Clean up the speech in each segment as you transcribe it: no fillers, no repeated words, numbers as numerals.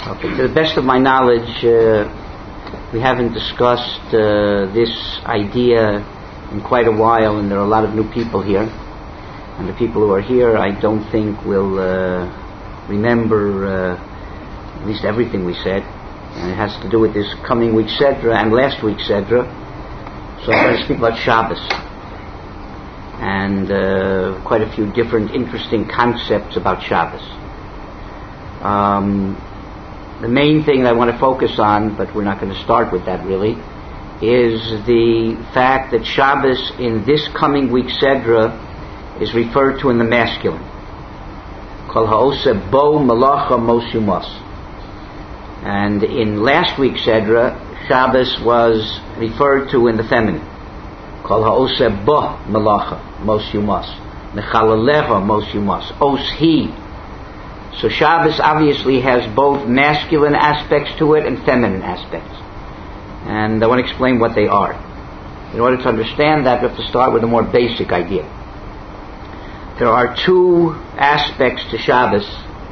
Okay, to the best of my knowledge, we haven't discussed this idea in quite a while, and there are a lot of new people here. And the people who are here, I don't think will remember at least everything we said. And it has to do with this coming week's Sedra and last week's Sedra. So I'm going to speak about Shabbos. And quite a few different interesting concepts about Shabbos. The main thing that I want to focus on, but we're not going to start with that really, is the fact that Shabbos in this coming week's Sedra is referred to in the masculine. Kol ha'oseh bo malacha mos yumos. And in last week's Sedra, Shabbos was referred to in the feminine. Kol ha'oseh bo malacha mos yumos. Nechalalecha mos yumos. Os he. So Shabbos obviously has both masculine aspects to it and feminine aspects. And I want to explain what they are. In order to understand that, we have to start with a more basic idea. There are two aspects to Shabbos.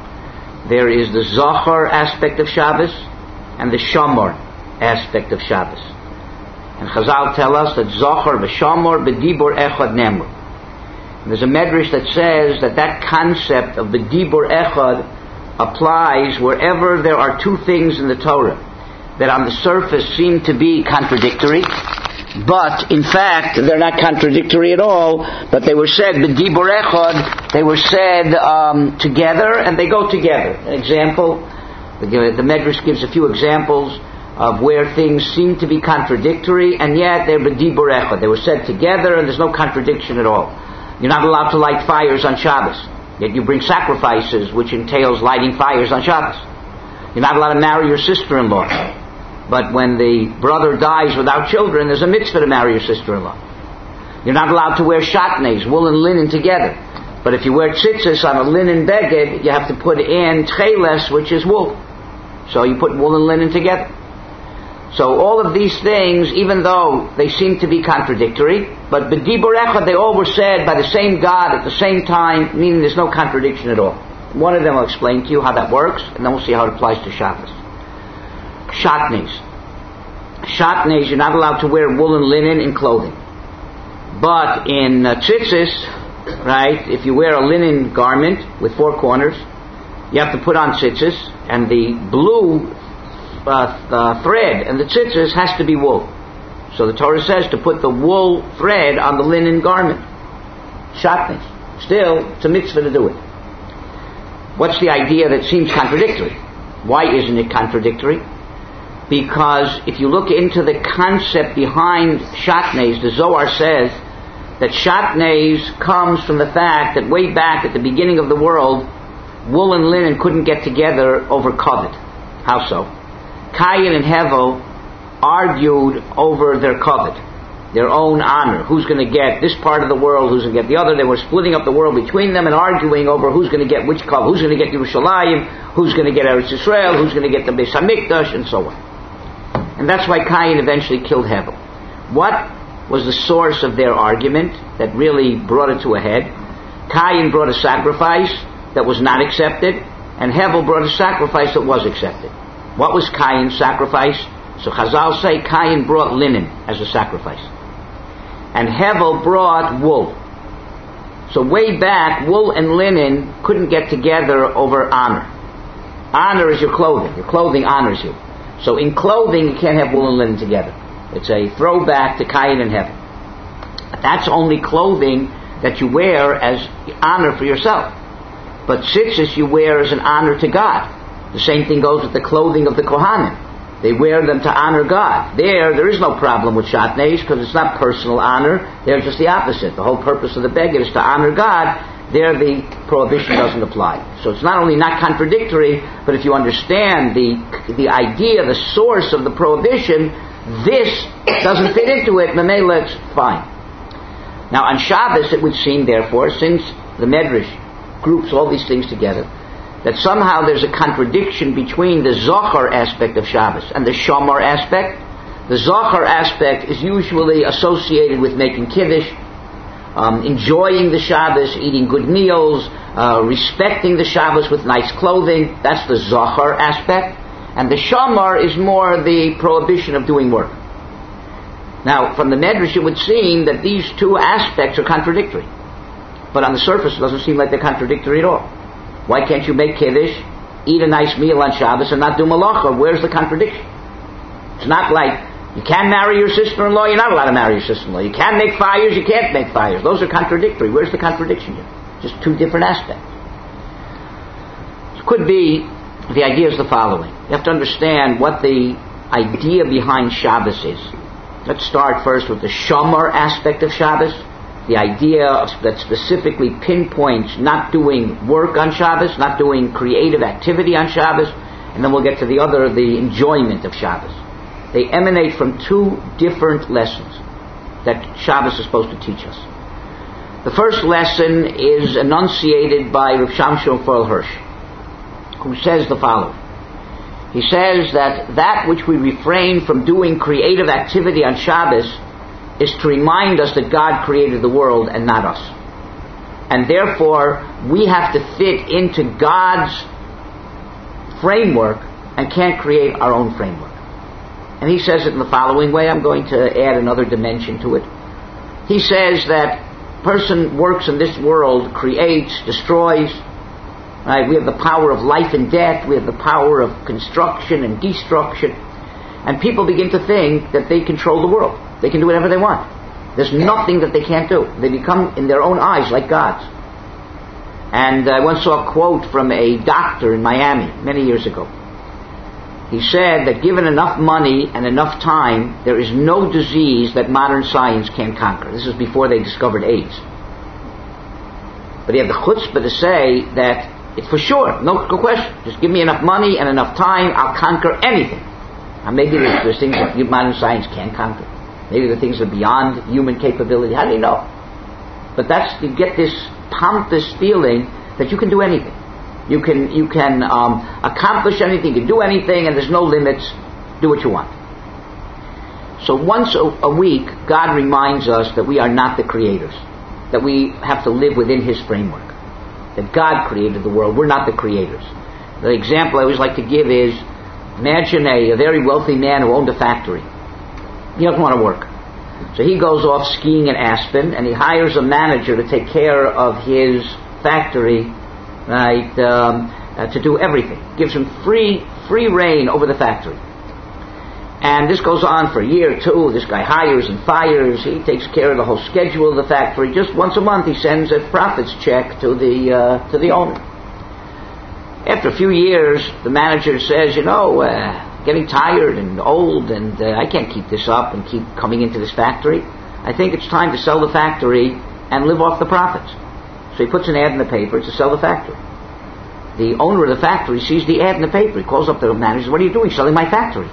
There is the Zohar aspect of Shabbos and the Shamor aspect of Shabbos. And Chazal tell us that Zohar v'Shamor b'dibur echad nemru. There's a medrash that says that concept of the dibur echad applies wherever there are two things in the Torah that on the surface seem to be contradictory, but in fact they're not contradictory at all, but they were said b'dibur echad, they were said together, and they go together. An example, the medrash gives a few examples of where things seem to be contradictory, and yet they're b'dibur echad. They were said together, and there's no contradiction at all. You're not allowed to light fires on Shabbos, yet you bring sacrifices, which entails lighting fires on Shabbos. You're not allowed to marry your sister-in-law, but when the brother dies without children, there's a mitzvah to marry your sister-in-law. You're not allowed to wear shatnez, wool and linen together, but if you wear tzitzis on a linen beged, you have to put in tcheles, which is wool. So you put wool and linen together. So all of these things, even though they seem to be contradictory, but b'dibur echad, they all were said by the same God at the same time, meaning there's no contradiction at all. One of them I'll explain to you how that works, and then we'll see how it applies to Shabbos. Shatnez. Shatnez, you're not allowed to wear wool and linen in clothing. But in tzitzis, right, if you wear a linen garment with four corners, you have to put on tzitzis, and the blue thread and the tzitzis has to be wool. So the Torah says to put the wool thread on the linen garment. Shatnez. Still, it's a mitzvah to do it. What's the idea that seems contradictory? Why isn't it contradictory? Because if you look into the concept behind shatnez, the Zohar says that shatnez comes from the fact that way back at the beginning of the world, wool and linen couldn't get together over kavod. How so? Cain and Hevel argued over their kavod, their own honor. Who's going to get this part of the world, who's going to get the other. They were splitting up the world between them and arguing over who's going to get which kavod, who's going to get Yerushalayim, who's going to get Eretz Yisrael, who's going to get the Beis HaMikdash, and so on. And that's why Cain eventually killed Hevel. What was the source of their argument that really brought it to a head? Cain brought a sacrifice that was not accepted, and Hevel brought a sacrifice that was accepted. What was Cain's sacrifice? So Chazal say Cain brought linen as a sacrifice, and Hevel brought wool. So way back, wool and linen couldn't get together over honor. Honor is your clothing. Your clothing honors you. So in clothing, you can't have wool and linen together. It's a throwback to Cain and Hevel. That's only clothing that you wear as honor for yourself. But tzitzis you wear as an honor to God. The same thing goes with the clothing of the Kohanim. They wear them to honor God. There is no problem with shatnez because it's not personal honor. They're just the opposite. The whole purpose of the beged is to honor God. There the prohibition doesn't apply. So it's not only not contradictory, but if you understand the idea, the source of the prohibition, this doesn't fit into it, Mamela, it's fine. Now on Shabbos it would seem, therefore, since the Medrash groups all these things together, that somehow there's a contradiction between the Zohar aspect of Shabbos and the Shamar aspect. The Zohar aspect is usually associated with making Kiddush, enjoying the Shabbos, eating good meals, respecting the Shabbos with nice clothing. That's the Zohar aspect. And the shamar is more the prohibition of doing work. Now, from the Medrash, it would seem that these two aspects are contradictory. But on the surface, it doesn't seem like they're contradictory at all. Why can't you make kiddush, eat a nice meal on Shabbos, and not do malacha? Where's the contradiction? It's not like you can marry your sister-in-law, you're not allowed to marry your sister-in-law. You can make fires, you can't make fires. Those are contradictory. Where's the contradiction here? Just two different aspects. It could be, the idea is the following. You have to understand what the idea behind Shabbos is. Let's start first with the Shomer aspect of Shabbos. The idea that specifically pinpoints not doing work on Shabbos, not doing creative activity on Shabbos, and then we'll get to the other, the enjoyment of Shabbos. They emanate from two different lessons that Shabbos is supposed to teach us. The first lesson is enunciated by Rav Shamshon Forel Hirsch, who says the following. He says that which we refrain from doing creative activity on Shabbos is to remind us that God created the world and not us. And therefore, we have to fit into God's framework and can't create our own framework. And he says it in the following way. I'm going to add another dimension to it. He says that person works in this world, creates, destroys. Right? We have the power of life and death. We have the power of construction and destruction. And people begin to think that they control the world. They can do whatever they want. There's nothing that they can't do. They become, in their own eyes, like gods. And I once saw a quote from a doctor in Miami many years ago. He said that given enough money and enough time, there is no disease that modern science can't conquer. This is before they discovered AIDS. But he had the chutzpah to say that it's for sure, no question. Just give me enough money and enough time, I'll conquer anything. Now maybe there's things that modern science can't conquer. Maybe the things are beyond human capability. How do you know? But you get this pompous feeling that you can do anything. You can accomplish anything, you can do anything, and there's no limits. Do what you want. So once a week, God reminds us that we are not the creators, that we have to live within His framework, that God created the world. We're not the creators. The example I always like to give is, imagine a very wealthy man who owned a factory. He doesn't want to work. So he goes off skiing in Aspen, and he hires a manager to take care of his factory, right, to do everything. Gives him free reign over the factory. And this goes on for a year or two. This guy hires and fires. He takes care of the whole schedule of the factory. Just once a month he sends a profits check to the owner. After a few years, the manager says, getting tired and old, and I can't keep this up and keep coming into this factory. I think it's time to sell the factory and live off the profits. So he puts an ad in the paper to sell the factory. The owner of the factory sees the ad in the paper. He calls up the manager, "What are you doing? Selling my factory?"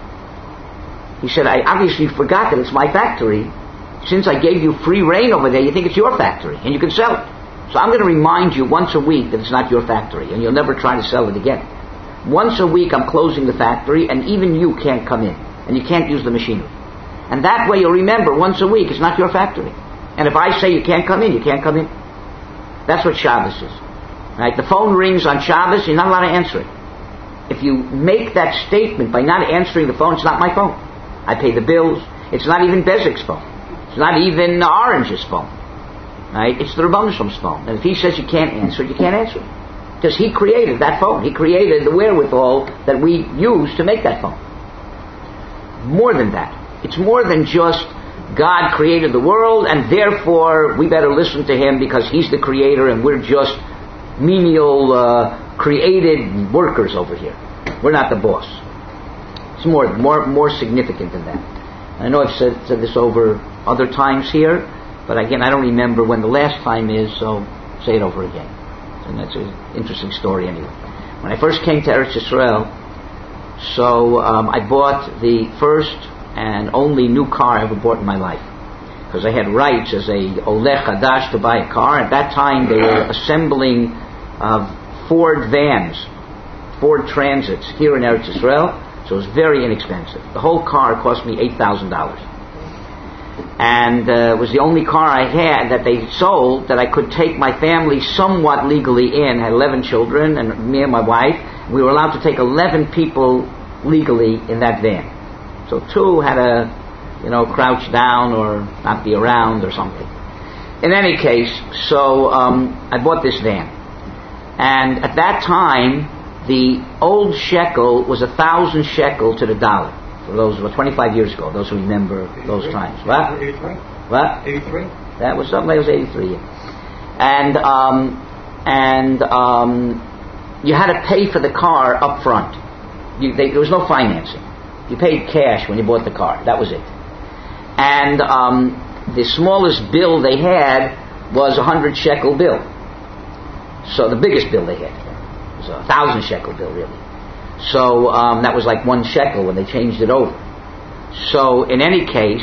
He said, "I obviously forgot that it's my factory. Since I gave you free reign over there, you think it's your factory and you can sell it. So I'm going to remind you once a week that it's not your factory and you'll never try to sell it again. Once a week I'm closing the factory and even you can't come in and you can't use the machinery. And that way you'll remember once a week it's not your factory. And if I say you can't come in, you can't come in." That's what Shabbos is. Right? The phone rings on Shabbos, you're not allowed to answer it. If you make that statement by not answering the phone, it's not my phone. I pay the bills. It's not even Bezek's phone. It's not even Orange's phone. Right? It's the Rebbeinu Shalom's phone. And if he says you can't answer it, you can't answer it. Because he created that phone. He created the wherewithal that we use to make that phone. More than that. It's more than just God created the world and therefore we better listen to Him because He's the creator and we're just menial created workers over here. We're not the boss. It's more significant than that. I know I've said this over other times here, but again I don't remember when the last time is, so say it over again. And that's an interesting story anyway. When I first came to Eretz Yisrael, so I bought the first and only new car I ever bought in my life. Because I had rights as a Olech Hadash to buy a car. At that time they were assembling Ford vans, Ford Transits here in Eretz Yisrael. So it was very inexpensive. The whole car cost me $8,000. And it was the only car I had that they sold that I could take my family somewhat legally in. I had 11 children and me and my wife. we were allowed to take 11 people legally in that van. So 2 had to, crouch down or not be around or something. In any case, so I bought this van. And at that time, the old shekel was 1,000 shekel to the dollar. For those, 25 years ago, those who remember those times. What? 83? What? 83? That was something, it was 83, yeah. And you had to pay for the car up front. There was no financing. You paid cash when you bought the car. That was it. And the smallest bill they had was 100 shekel bill. So the biggest bill they had was 1,000 shekel bill, really. So that was like 1 shekel when they changed it over. So in any case,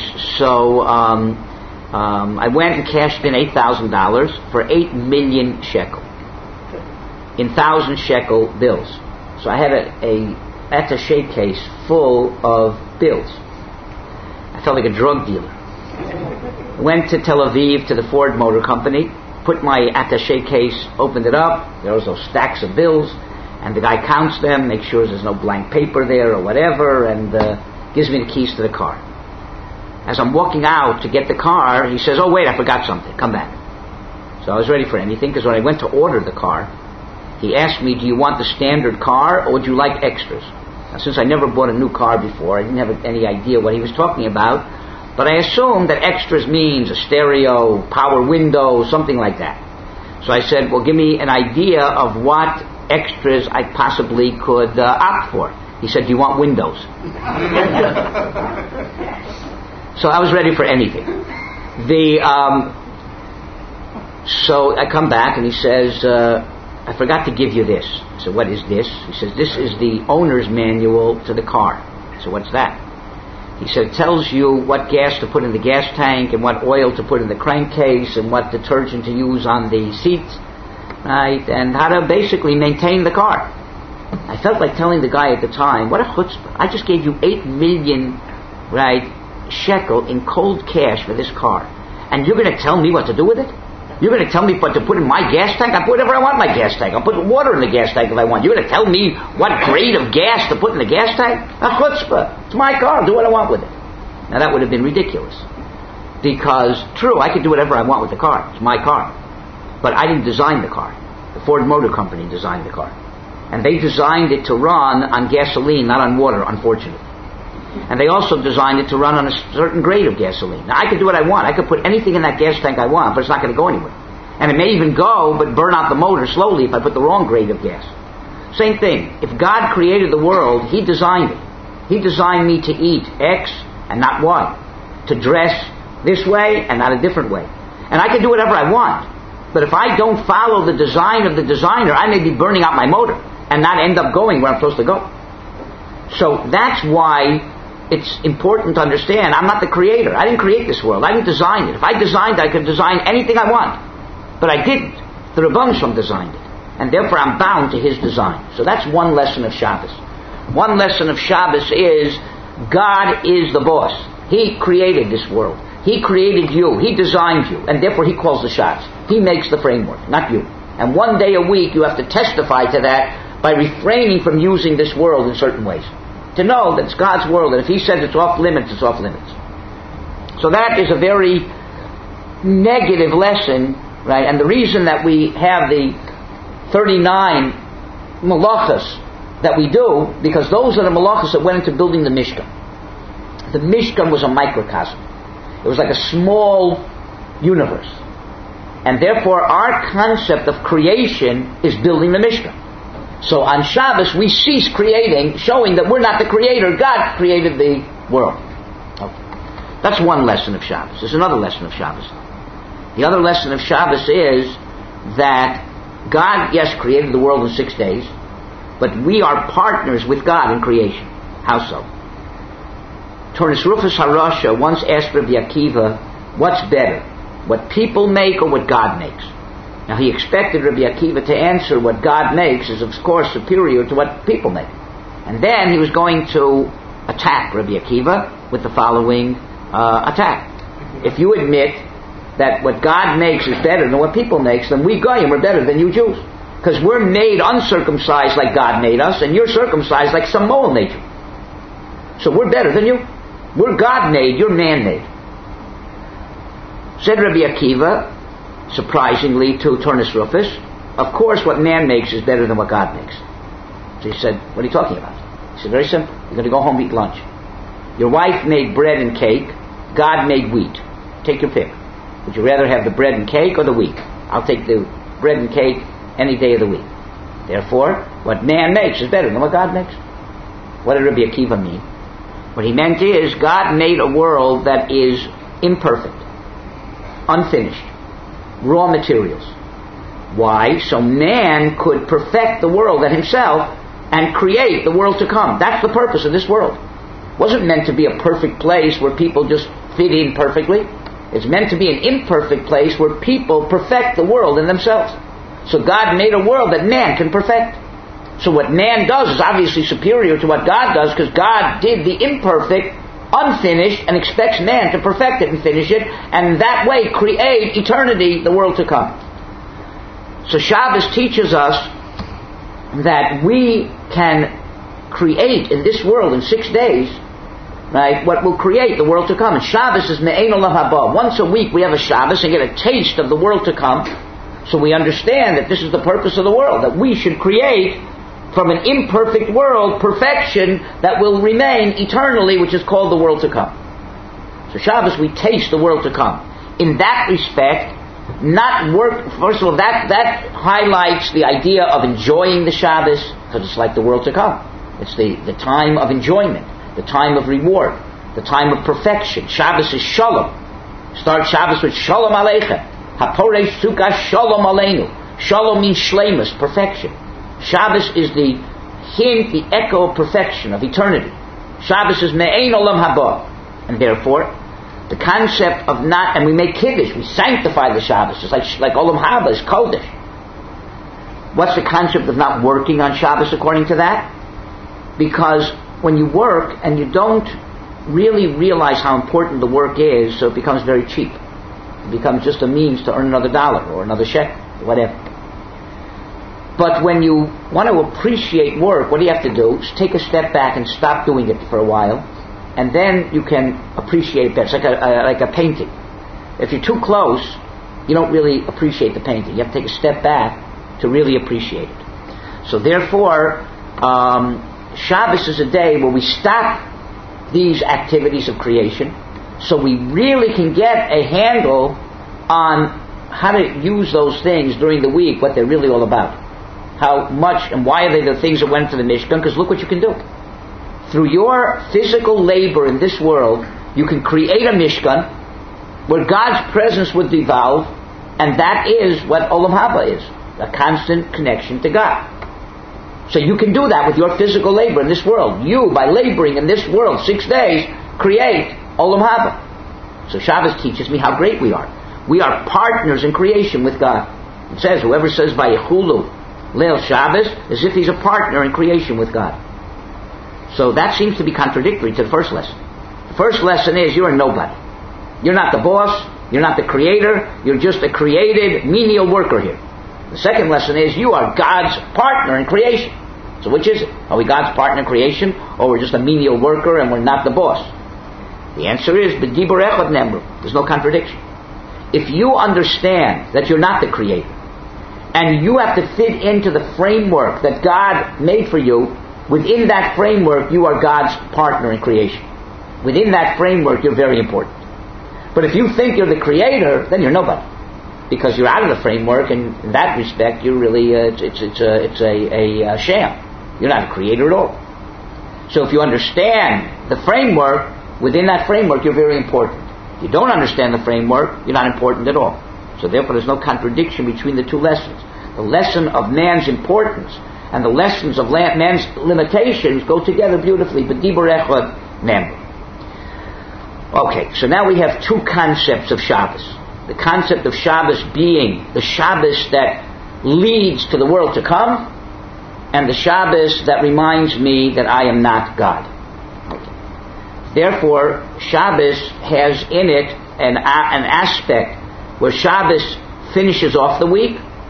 I went and cashed in $8,000 for 8 million shekel in 1,000 shekel bills. So I had a attaché case full of bills. I felt like a drug dealer. Went to Tel Aviv to the Ford Motor Company, put my attaché case, opened it up. There was those stacks of bills, and the guy counts them, makes sure there's no blank paper there or whatever, and gives me the keys to the car. As I'm walking out to get the car, he says, "Oh, wait, I forgot something. Come back." So I was ready for anything, because when I went to order the car, he asked me, "Do you want the standard car, or would you like extras?" Now, since I never bought a new car before, I didn't have any idea what he was talking about, but I assumed that extras means a stereo, power window, something like that. So I said, "Well, give me an idea of what extras I possibly could opt for." He said, "Do you want windows?" So I was ready for anything. So I come back and he says, "I forgot to give you this." I said, "What is this?" He says, "This is the owner's manual to the car." I said, "What's that?" He said, "It tells you what gas to put in the gas tank and what oil to put in the crankcase and what detergent to use on the seats, right? And how to basically maintain the car." I felt like telling the guy at the time, "What a chutzpah. I just gave you 8 million, right, shekel in cold cash for this car. And you're going to tell me what to do with it? You're going to tell me what to put in my gas tank? I put whatever I want in my gas tank. I'll put water in the gas tank if I want. You're going to tell me what grade of gas to put in the gas tank? A chutzpah. It's my car. I'll do what I want with it." Now that would have been ridiculous. Because, true, I could do whatever I want with the car. It's my car. But I didn't design the car. The Ford Motor Company designed the car. And they designed it to run on gasoline, not on water, unfortunately. And they also designed it to run on a certain grade of gasoline. Now, I could do what I want. I could put anything in that gas tank I want, but it's not going to go anywhere. And it may even go, but burn out the motor slowly if I put the wrong grade of gas. Same thing. If God created the world, He designed it. He designed me to eat X and not Y. To dress this way and not a different way. And I can do whatever I want. But if I don't follow the design of the designer, I may be burning out my motor and not end up going where I'm supposed to go. So that's why it's important to understand I'm not the creator. I didn't create this world. I didn't design it. If I designed it, I could design anything I want. But I didn't. The Rebbeinu Shalom designed it. And therefore I'm bound to His design. So that's one lesson of Shabbos. One lesson of Shabbos is God is the boss. He created this world. He created you. He designed you. And therefore He calls the shots. He makes the framework, not you. And one day a week you have to testify to that by refraining from using this world in certain ways. To know that it's God's world, and if He says it's off limits, it's off limits. So that is a very negative lesson, right? And the reason that we have the 39 malachas that we do, because those are the malachas that went into building the Mishkan. The Mishkan was a microcosm. It was like a small universe. And therefore our concept of creation is building the Mishkan. So on Shabbos we cease creating, showing that we're not the creator. God created the world. Okay. That's one lesson of Shabbos. There's another lesson of Shabbos. The other lesson of Shabbos is that God, yes, created the world in 6 days, but we are partners with God in creation. How so? Tornis Rufus HaRasha once asked Rabbi Akiva, what's better, what people make or what God makes? Now he expected Rabbi Akiva to answer what God makes is of course superior to what people make. And then he was going to attack Rabbi Akiva with the following attack. If you admit that what God makes is better than what people makes, then we Goyim are better than you Jews. Because we're made uncircumcised like God made us, and you're circumcised like some mole made you. So we're better than you. We're God-made, you're man-made. Said Rabbi Akiva, surprisingly to Turnus Rufus, of course what man makes is better than what God makes. So he said, what are you talking about? He said, very simple. You're going to go home and eat lunch. Your wife made bread and cake. God made wheat. Take your pick. Would you rather have the bread and cake or the wheat? I'll take the bread and cake any day of the week. Therefore, what man makes is better than what God makes. What did Rabbi Akiva mean? What he meant is God made a world that is imperfect, unfinished, raw materials. Why? So man could perfect the world at himself and create the world to come. That's the purpose of this world. It wasn't meant to be a perfect place where people just fit in perfectly. It's meant to be an imperfect place where people perfect the world in themselves. So God made a world that man can perfect. So what man does is obviously superior to what God does, because God did the imperfect, unfinished, and expects man to perfect it and finish it, and that way create eternity, the world to come. So Shabbos teaches us that we can create in this world in 6 days, right, what will create the world to come. And Shabbos is me'ein olam haba. Once a week we have a Shabbos and get a taste of the world to come. So we understand that this is the purpose of the world, that we should create from an imperfect world perfection that will remain eternally, which is called the world to come. So Shabbos, we taste the world to come. In that respect, not work. First of all, that highlights the idea of enjoying the Shabbos, because it's like the world to come. It's the time of enjoyment, the time of reward, the time of perfection. Shabbos is shalom. Start Shabbos with shalom aleichem. Haporesh sukkah shalom aleinu. Shalom means shleimus, perfection. Shabbos is the hint, the echo of perfection, of eternity. Shabbos is me'ein olam haba. And therefore, the concept of not, and we make kiddush, we sanctify the Shabbos. It's like olam haba is kodesh. What's the concept of not working on Shabbos according to that? Because when you work and you don't really realize how important the work is, so it becomes very cheap. It becomes just a means to earn another dollar or another shekel, whatever. But when you want to appreciate work, what do you have to do? Is take a step back and stop doing it for a while, and then you can appreciate it better. It's like a painting. If you're too close, you don't really appreciate the painting. You have to take a step back to really appreciate it. So therefore, Shabbos is a day where we stop these activities of creation, so we really can get a handle on how to use those things during the week, what they're really all about. How much and why are they the things that went to the Mishkan? Because look what you can do. Through your physical labor in this world, you can create a Mishkan where God's presence would devolve, and that is what Olam Haba is, a constant connection to God. So you can do that with your physical labor in this world. You, by laboring in this world 6 days, create Olam Haba. So Shabbos teaches me how great we are. We are partners in creation with God. It says, whoever says Vayechulu Leil Shabbos, as if he's a partner in creation with God. So that seems to be contradictory to the first lesson. The first lesson is you're a nobody. You're not the boss, you're not the creator, you're just a created menial worker here. The second lesson is you are God's partner in creation. So which is it? Are we God's partner in creation, or we're just a menial worker and we're not the boss? The answer is B'dibur echad nemru. There's no contradiction. If you understand that you're not the creator, and you have to fit into the framework that God made for you, within that framework you are God's partner in creation. Within that framework you're very important. But if you think you're the creator, then you're nobody, because you're out of the framework, and in that respect you're really it's a sham. You're not a creator at all. So if you understand the framework, within that framework you're very important. If you don't understand the framework, you're not important at all. So therefore there's no contradiction between the two lessons. The lesson of man's importance and the lessons of man's limitations go together beautifully. B'dibur echad nemru. Okay, so now we have two concepts of Shabbos. The concept of Shabbos being the Shabbos that leads to the world to come, and the Shabbos that reminds me that I am not God. Okay. Therefore, Shabbos has in it an aspect where Shabbos finishes off the week,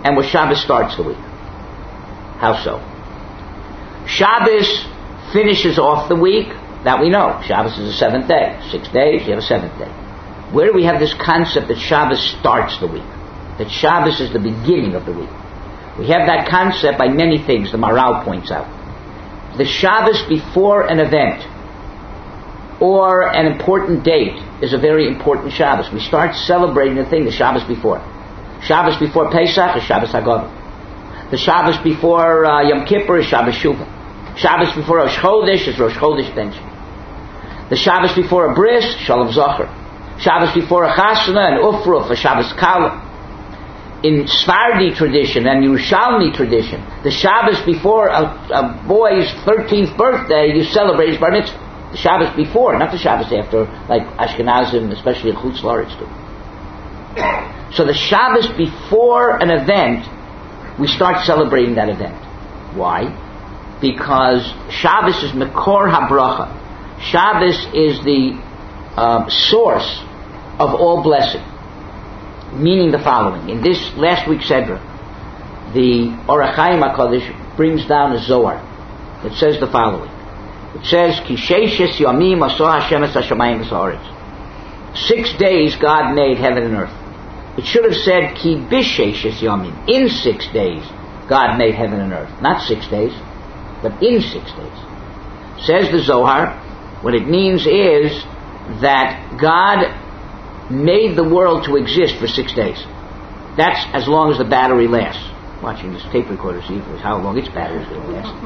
and where Shabbos starts the week. How so? Shabbos finishes off the week, that we know. Shabbos is the seventh day. 6 days, you have a seventh day. Where do we have this concept that Shabbos starts the week? That Shabbos is the beginning of the week? We have that concept by many things, the Maral points out. The Shabbos before an event or an important date is a very important Shabbos. We start celebrating the thing the Shabbos before. Shabbos before Pesach is Shabbos HaGadol. The Shabbos before Yom Kippur is Shabbos Shuvah. Shabbos before Rosh Chodesh is Rosh Chodesh Benjamin. The Shabbos before a bris, Shalom Zachar. Shabbos before a chasana and ufruf, a Shabbos Kala. In Sephardi tradition and Yerushalmi tradition, the Shabbos before a boy's 13th birthday, you celebrate his bar mitzvah. The Shabbos before, not the Shabbos after, like Ashkenazim, especially in Chutz La'aretz do. So the Shabbos before an event, we start celebrating that event. Why? Because Shabbos is Mekor HaBracha. Shabbos is the source of all blessing. Meaning the following. In this last week's Sedra, the Orach Chaim HaKadosh brings down a Zohar that says the following. It says, Ki sheishes yamim asah Hashem es hashamayim v'sa'aretz. 6 days God made heaven and earth. It should have said, Ki bisheishes yamim. In 6 days God made heaven and earth. Not 6 days, but in 6 days. Says the Zohar, what it means is that God made the world to exist for 6 days. That's as long as the battery lasts. Watching this tape recorder, see how long its battery is going to last.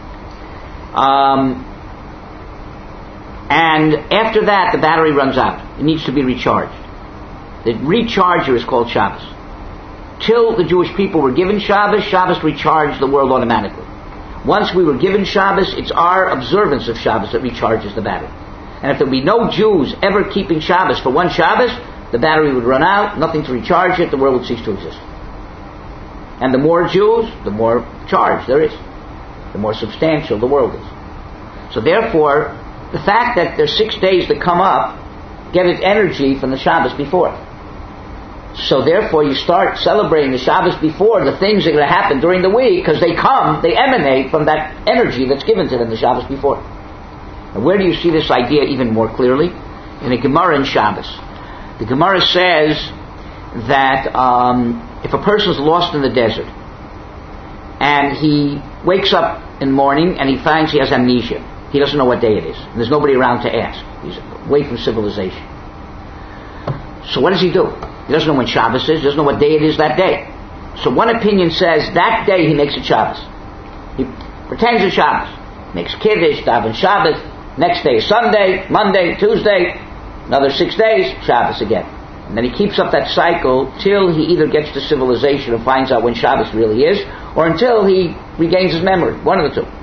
And after that, the battery runs out. It needs to be recharged. The recharger is called Shabbos. Till the Jewish people were given Shabbos, Shabbos recharged the world automatically. Once we were given Shabbos, it's our observance of Shabbos that recharges the battery. And if there would be no Jews ever keeping Shabbos for one Shabbos, the battery would run out, nothing to recharge it, the world would cease to exist. And the more Jews, the more charge there is. The more substantial the world is. So therefore, the fact that there's 6 days that come up get its energy from the Shabbos before. So therefore you start celebrating the Shabbos before the things that are going to happen during the week, because they emanate from that energy that's given to them the Shabbos before. And where do you see this idea even more clearly? In a Gemara in Shabbos. The Gemara says that if a person's lost in the desert and he wakes up in the morning and he finds he has amnesia, he doesn't know what day it is, and there's nobody around to ask. He's away from civilization. So what does he do? He doesn't know when Shabbos is, he doesn't know what day it is that day. So one opinion says that day he makes it Shabbos. He pretends it's Shabbos. Makes Kiddush, daven Shabbos. Next day is Sunday, Monday, Tuesday, another 6 days, Shabbos again. And then he keeps up that cycle till he either gets to civilization and finds out when Shabbos really is, or until he regains his memory. One of the two.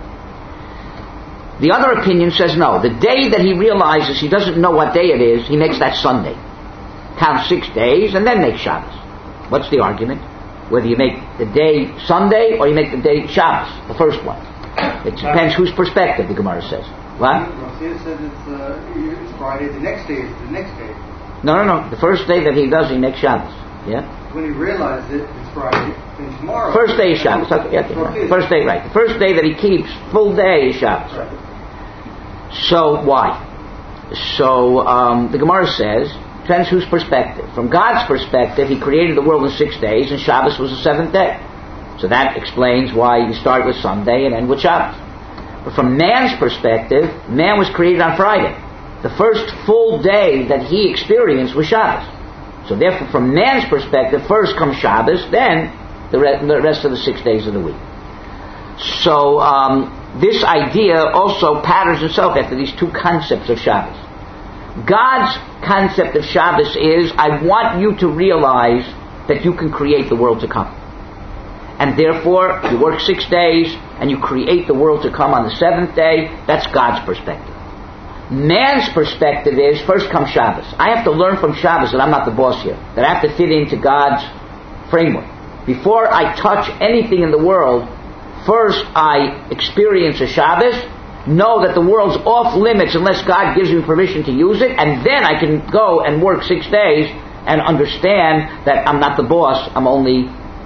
The other opinion says no. The day that he realizes he doesn't know what day it is, he makes that Sunday. Counts 6 days and then makes Shabbos. What's the argument? Whether you make the day Sunday or you make the day Shabbos, the first one. It depends whose perspective, the Gemara says. What? Rashi says it's Friday, the next day is the next day. No. The first day that he does, he makes Shabbos. Yeah? When he realizes it's Friday, then tomorrow... First day is Shabbos. Okay. First day, right. The first day that he keeps, full day is Shabbos. Right. So, why? So, the Gemara says, depends whose perspective. From God's perspective, He created the world in 6 days, and Shabbos was the seventh day. So that explains why you start with Sunday and end with Shabbos. But from man's perspective, man was created on Friday. The first full day that he experienced was Shabbos. So therefore, from man's perspective, first comes Shabbos, then the rest of the 6 days of the week. So this idea also patterns itself after these two concepts of Shabbos. God's concept of Shabbos is, I want you to realize that you can create the world to come. And therefore, you work 6 days and you create the world to come on the seventh day. That's God's perspective. Man's perspective is, first comes Shabbos. I have to learn from Shabbos that I'm not the boss here, that I have to fit into God's framework. Before I touch anything in the world, first I experience a Shabbos, know that the world's off limits unless God gives me permission to use it, and then I can go and work 6 days and understand that I'm not the boss, I'm only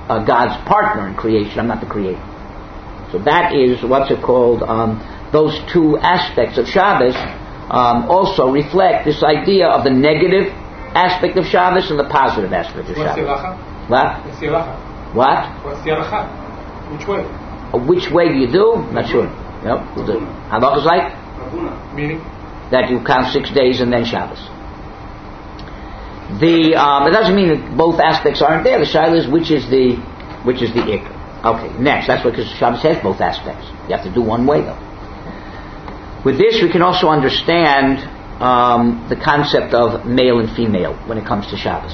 God's partner in creation. I'm not the creator. So that is what's it called. Those two aspects of Shabbos also reflect this idea of the negative aspect of Shabbos and the positive aspect of Shabbos. What? What's the halacha? What? What's the halacha? Which way? Which way do you do? Not sure. Yep. The halacha is like Meaning? that you count 6 days and then Shabbos. It doesn't mean that both aspects aren't there. The shaila is which is the ikr. Okay, next. That's because Shabbos has both aspects. You have to do one way though. With this, we can also understand the concept of male and female when it comes to Shabbos.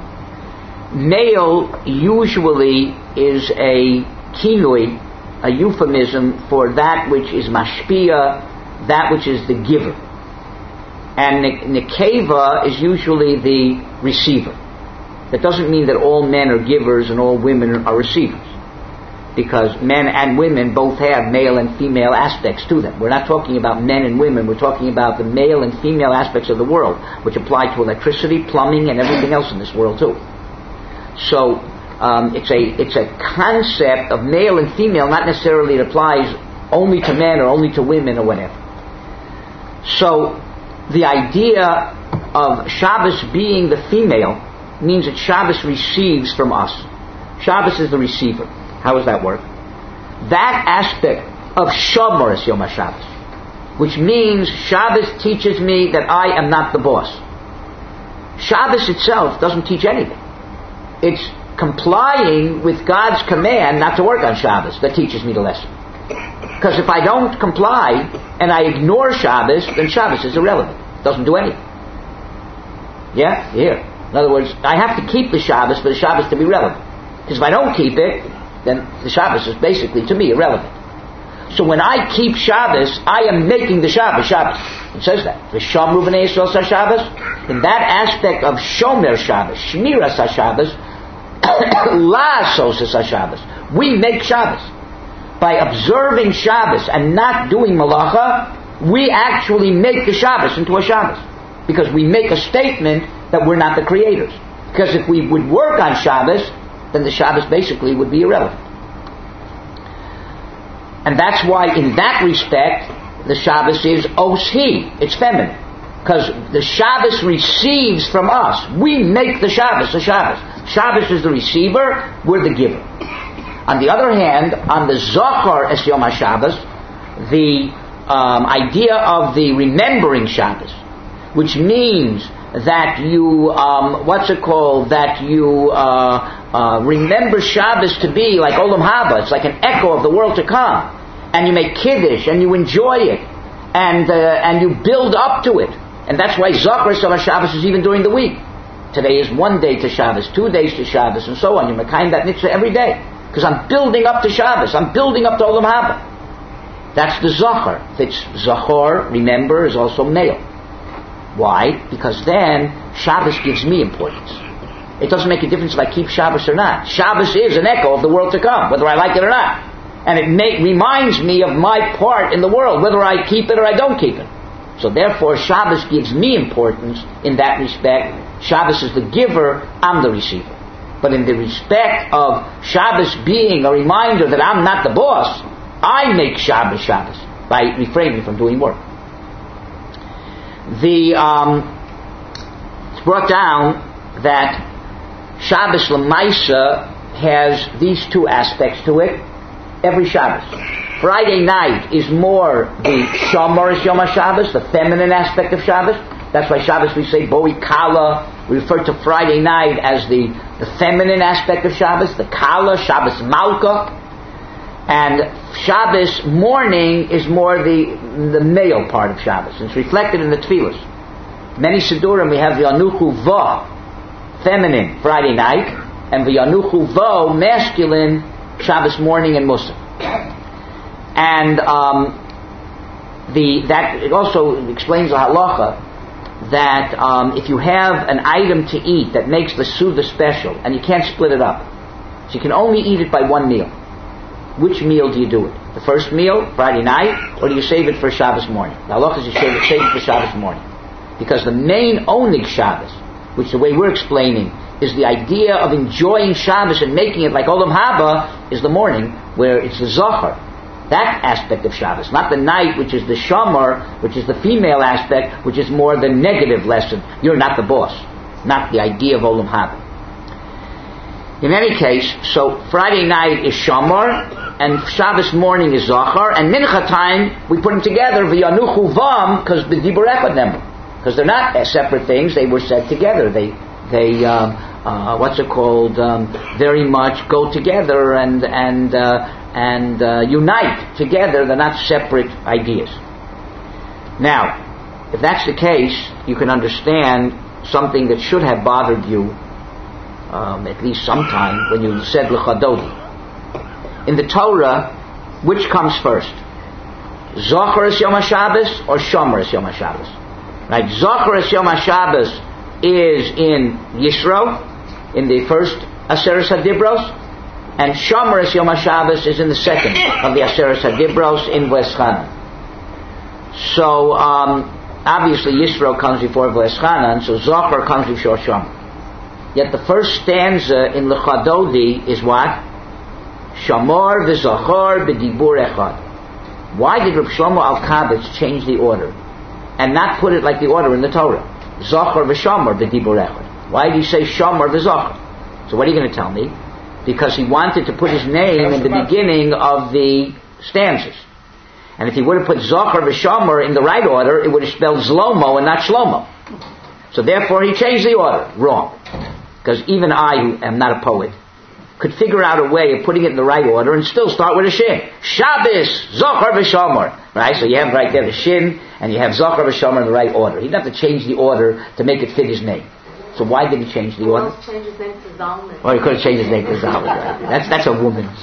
Male usually is a kinui, a euphemism for that which is mashpia, that which is the giver. And nekeva is usually the receiver. That doesn't mean that all men are givers and all women are receivers, because men and women both have male and female aspects to them. We're not talking about men and women, we're talking about the male and female aspects of the world, which apply to electricity, plumbing, and everything else in this world too. So it's a concept of male and female, not necessarily it applies only to men or only to women or whatever. So the idea of Shabbos being the female means that Shabbos receives from us. Shabbos is the receiver. How does that work? That aspect of Shomer is Yom HaShabbos, which means Shabbos teaches me that I am not the boss. Shabbos itself doesn't teach anything. It's complying with God's command not to work on Shabbos that teaches me the lesson. Because if I don't comply and I ignore Shabbos, then Shabbos is irrelevant. It doesn't do anything. Yeah? Here. In other words, I have to keep the Shabbos for the Shabbos to be relevant. Because if I don't keep it, then the Shabbos is basically, to me, irrelevant. So when I keep Shabbos, I am making the Shabbos Shabbos. It says that. V'shamru b'nei Yisrael Shabbos. In that aspect of Shomer Shabbos, Shmiras HaShabbos, La'asos HaShabbos, we make Shabbos. By observing Shabbos and not doing Malacha, we actually make the Shabbos into a Shabbos. Because we make a statement that we're not the creators. Because if we would work on Shabbos, then the Shabbos basically would be irrelevant. And that's why in that respect, the Shabbos is Oshi. It's feminine. Because the Shabbos receives from us. We make the Shabbos a Shabbos. Shabbos is the receiver, we're the giver. On the other hand, on the Zohar es Yom HaShabbos, the idea of the remembering Shabbos, which means that you, that you remember Shabbos to be like Olam Haba. It's like an echo of the world to come. And you make Kiddush, and you enjoy it, and you build up to it. And that's why Zohar es Yom HaShabbos is even during the week. Today is 1 day to Shabbos, 2 days to Shabbos, and so on. You make that mitzvah every day. Because I'm building up to Shabbos. I'm building up to Olam Haba. That's the Zohar. It's Zohar, remember, is also male. Why? Because then Shabbos gives me importance. It doesn't make a difference if I keep Shabbos or not. Shabbos is an echo of the world to come, whether I like it or not. And it reminds me of my part in the world, whether I keep it or I don't keep it. So therefore, Shabbos gives me importance in that respect. Shabbos is the giver, I'm the receiver. But in the respect of Shabbos being a reminder that I'm not the boss, I make Shabbos Shabbos by refraining from doing work. It's brought down that Shabbos L'maisa has these two aspects to it every Shabbos. Friday night is more the Shomer Yom HaShabbos, the feminine aspect of Shabbos. That's why Shabbos we say Boi Kala. We refer to Friday night as the feminine aspect of Shabbos, the Kala, Shabbos Malka. And Shabbos morning is more the male part of Shabbos. It's reflected in the Tefillos. Many Sidurim we have the Yanuchu Va, feminine, Friday night, and the Yanuchu Va, masculine, Shabbos morning and Musaf. And that it also explains the halacha that if you have an item to eat that makes the Suda special, and you can't split it up, so you can only eat it by one meal, which meal do you do it? The first meal, Friday night, or do you save it for Shabbos morning? The halacha is you save it for Shabbos morning. Because the main Oneg Shabbos, which the way we're explaining, is the idea of enjoying Shabbos and making it like Olam Haba is the morning, where it's the Zohar. That aspect of Shabbos, not the night, which is the Shomer, which is the female aspect, which is more the negative lesson. You're not the boss. Not the idea of Olam Haba. In any case, so Friday night is Shomer, and Shabbos morning is Zohar, and Mincha time, we put them together, V'yanuchu Vam, because B'dibur Echad them. Because they're not separate things, they were said together. They very much go together and unite together. They're not separate ideas. Now, if that's the case, you can understand something that should have bothered you at least sometime when you said L'chadodi. In the Torah, which comes first? Zochar es Yom HaShabbos or Shomer es Yom HaShabbos? Right? Zochar es Yom HaShabbos is in Yisro, in the first Aseret HaDibros, and Shomer es Yom HaShabbos is in the second of the Aseret HaDibros in V'eschanan. So, obviously Yisro comes before V'eschanan, so Zochar comes before Shomer. Yet the first stanza in L'chadodi is what? Shamor v'Zochar b'dibur echad. Why did Reb Shlomo Alkabetz change the order and not put it like the order in the Torah? Zochar v'Shamor b'dibur echad. Why did he say Shamor v'Zochar? So what are you going to tell me? Because he wanted to put his name in the beginning of the stanzas. And if he would have put Zochar v'Shamor in the right order, it would have spelled Zlomo and not Shlomo. So therefore he changed the order. Wrong. Because even I, who am not a poet, could figure out a way of putting it in the right order and still start with a shin. Shabbos, Zochar v'Shamor. Right? So you have right there the shin, and you have Zochar v'Shamor in the right order. He didn't have to change the order to make it fit his name. So why did he change the order? He changed his name to Zalman. Well, he could have changed his name to Zalman. Right? That's a woman's...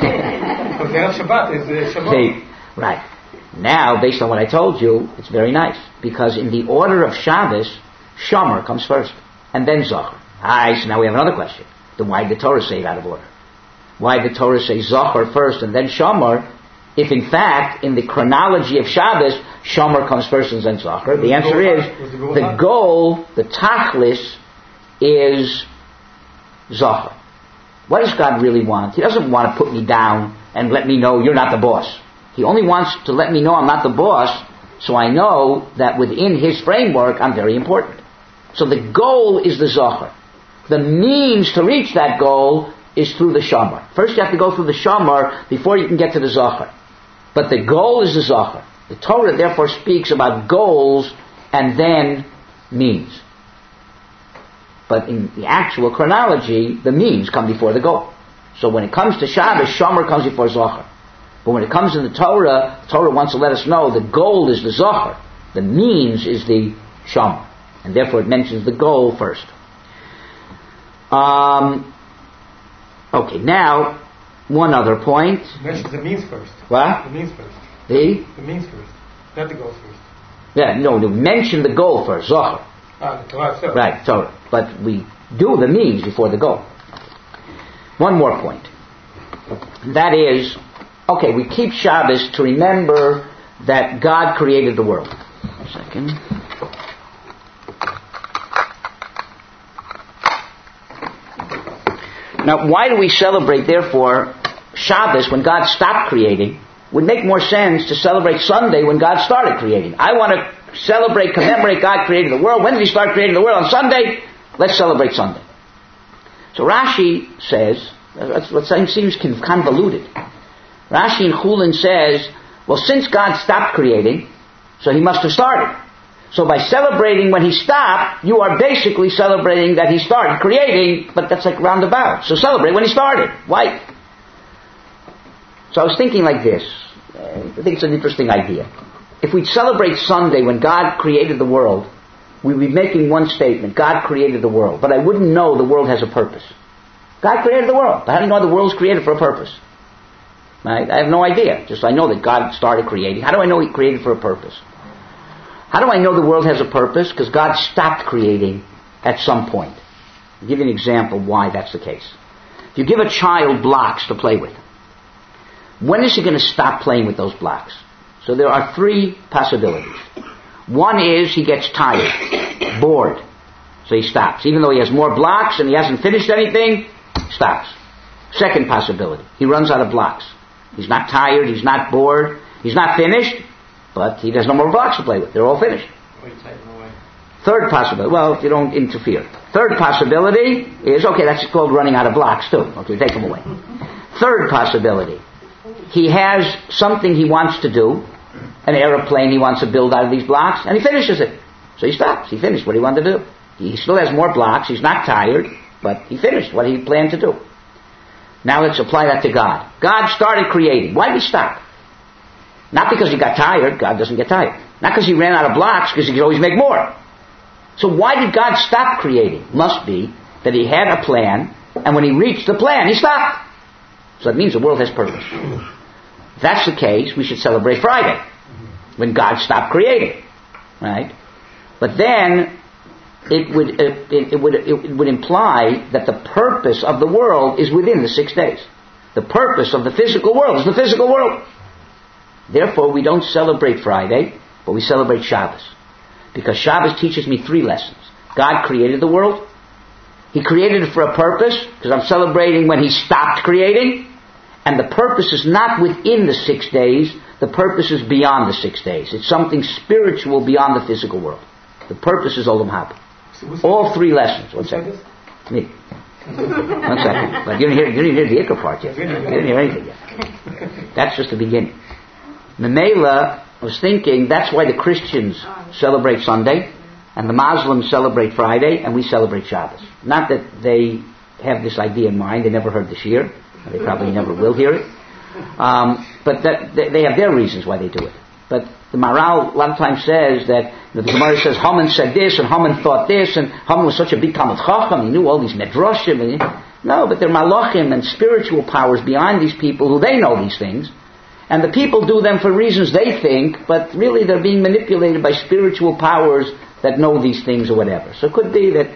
Shabbat is Shabbat. Right. Now, based on what I told you, it's very nice. Because in the order of Shabbos, Shomer comes first, and then Zochar. So now we have another question. Then why did the Torah say it out of order? Why did the Torah say Zochar first and then Shomer, if in fact, in the chronology of Shabbos, Shomer comes first and then Zochar? The answer is, the goal, the tachlis, is Zochar. What does God really want? He doesn't want to put me down and let me know you're not the boss. He only wants to let me know I'm not the boss, so I know that within His framework I'm very important. So the goal is the Zochar. The means to reach that goal is through the Shomer. First you have to go through the Shomer before you can get to the Zochar. But the goal is the Zochar. The Torah therefore speaks about goals and then means. But in the actual chronology, the means come before the goal. So when it comes to Shabbos, Shomer comes before Zochar. But when it comes to the Torah wants to let us know the goal is the Zochar. The means is the Shomer. And therefore it mentions the goal first. Okay, now, one other point. It mentions the means first. What? The means first. The means first. Not the goal first. Yeah, no, mention the goal first, Zohar. The Torah itself. Right, Torah. But we do the means before the goal. One more point. That is, okay, we keep Shabbos to remember that God created the world. A second. Now, why do we celebrate, therefore, Shabbos when God stopped creating? It would make more sense to celebrate Sunday when God started creating. I want to celebrate, commemorate God created the world. When did He start creating the world? On Sunday? Let's celebrate Sunday. So Rashi says, that's what seems convoluted. Rashi in Chulin says, well, since God stopped creating, so He must have started. So by celebrating when He stopped, you are basically celebrating that He started creating, but that's like roundabout. So celebrate when He started. Why? So I was thinking like this. I think it's an interesting idea. If we'd celebrate Sunday when God created the world, we'd be making one statement. God created the world. But I wouldn't know the world has a purpose. God created the world. But how do you know the world's created for a purpose? Right? I have no idea. Just I know that God started creating. How do I know He created for a purpose? How do I know the world has a purpose? Because God stopped creating at some point. I'll give you an example why that's the case. If you give a child blocks to play with, when is he going to stop playing with those blocks? So there are three possibilities. One is he gets tired, bored. So he stops. Even though he has more blocks and he hasn't finished anything, stops. Second possibility. He runs out of blocks. He's not tired, he's not bored, he's not finished, but he has no more blocks to play with. They're all finished. Third possibility, well, if you don't interfere. Third possibility is, okay, that's called running out of blocks too. Okay, take them away. Third possibility. He has something he wants to do, an aeroplane he wants to build out of these blocks, and he finishes it. So he stops. He finished what he wanted to do. He still has more blocks. He's not tired, but he finished what he planned to do. Now let's apply that to God. God started creating. Why did he stop? Not because he got tired. God doesn't get tired. Not because he ran out of blocks, because he could always make more. So why did God stop creating? Must be that he had a plan, and when he reached the plan, he stopped. So that means the world has purpose. If that's the case, we should celebrate Friday, when God stopped creating. Right? But then it would imply that the purpose of the world is within the 6 days. The purpose of the physical world is the physical world. Therefore, we don't celebrate Friday, but we celebrate Shabbos. Because Shabbos teaches me 3 lessons. God created the world. He created it for a purpose, because I'm celebrating when he stopped creating. And the purpose is not within the 6 days. The purpose is beyond the 6 days. It's something spiritual beyond the physical world. The purpose is Olam Haba. All 3 lessons. One second. Me. 1 second. But you didn't hear the Ikar part yet. You didn't hear anything yet. That's just the beginning. Memela was thinking that's why the Christians celebrate Sunday and the Muslims celebrate Friday and we celebrate Shabbos. Not that they have this idea in mind. They never heard this year. They probably never will hear it. But that they have their reasons why they do it. But the Maharal a lot of times says that the Gemara says Haman said this and Haman thought this and Haman was such a big Talmid Chacham, he knew all these medrashim. No, but they're malachim and spiritual powers behind these people who they know these things. And the people do them for reasons they think, but really they're being manipulated by spiritual powers that know these things or whatever. So it could be that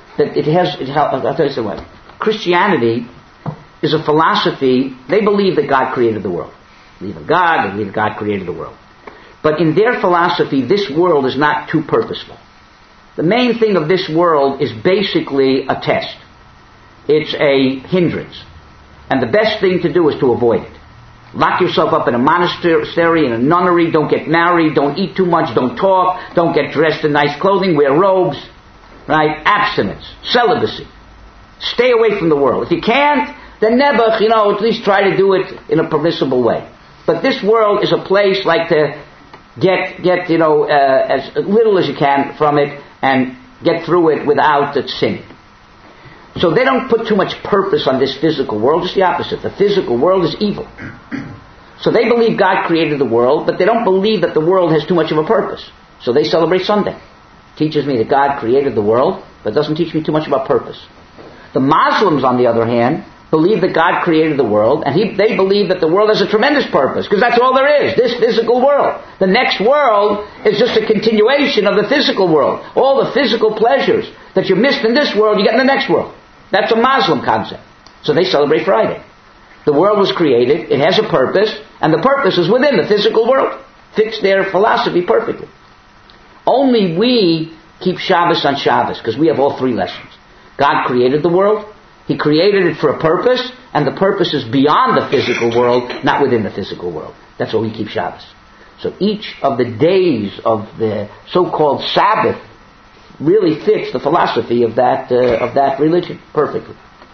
I'll tell you something. Christianity is a philosophy. They believe that God created the world. They believe in God, they believe that God created the world. But in their philosophy, this world is not too purposeful. The main thing of this world is basically a test. It's a hindrance. And the best thing to do is to avoid it. Lock yourself up in a monastery, in a nunnery, don't get married, don't eat too much, don't talk, don't get dressed in nice clothing, wear robes, right? Abstinence, celibacy. Stay away from the world. If you can't, then nebuch, at least try to do it in a permissible way. But this world is a place like to get as little as you can from it and get through it without it sinning. So they don't put too much purpose on this physical world, just the opposite. The physical world is evil. So they believe God created the world, but they don't believe that the world has too much of a purpose. So they celebrate Sunday. It teaches me that God created the world, but doesn't teach me too much about purpose. The Muslims, on the other hand, believe that God created the world, and they believe that the world has a tremendous purpose, because that's all there is, this physical world. The next world is just a continuation of the physical world. All the physical pleasures that you missed in this world, you get in the next world. That's a Muslim concept. So they celebrate Friday. The world was created, it has a purpose, and the purpose is within the physical world. Fits their philosophy perfectly. Only we keep Shabbos on Shabbos, because we have all 3 lessons. God created the world, He created it for a purpose, and the purpose is beyond the physical world, not within the physical world. That's why we keep Shabbos. So each of the days of the so-called Sabbath really fits the philosophy of that religion perfectly.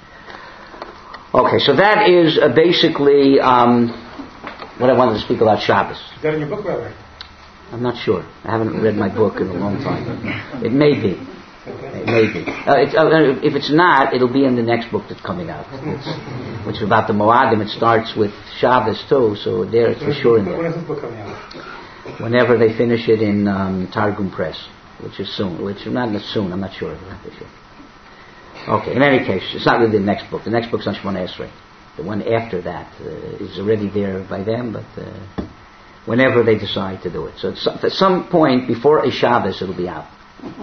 Okay, so that is basically what I wanted to speak about Shabbos. Is that in your book, Rabbi? I'm not sure. I haven't read my book in a long time. It may be. It may be. If it's not, it'll be in the next book that's coming out, which is about the Moadim. It starts with Shabbos too, so there it's for sure in there. When is this book coming out? Whenever they finish it in Targum Press, which is soon. I'm not sure. Okay, in any case, it's not really the next book. The next book's on Shemona Esrei. The one after that is already there by them, but whenever they decide to do it. So at some point before a Shabbos, it'll be out.